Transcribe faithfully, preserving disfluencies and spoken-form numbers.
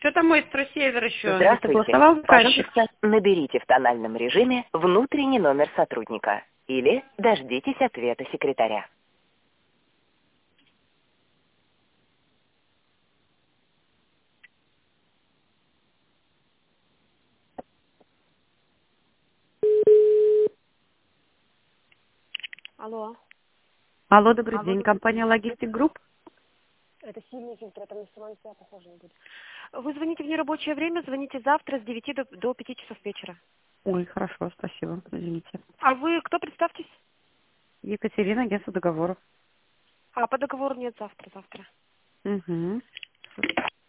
Что-то мой струсевер еще. Здравствуйте. Пожалуйста, наберите в тональном режиме внутренний номер сотрудника или дождитесь ответа секретаря. Алло. Алло, добрый Алло, день. добрый Компания Logistic Group. Это сильный фильтр, это на самом себя похоже не будет. Вы звоните в нерабочее время, звоните завтра с девяти до, до пяти часов вечера. Ой, хорошо, спасибо. Извините. А вы кто, представьтесь? Екатерина, агентство договоров. А по договору нет завтра, завтра. Угу.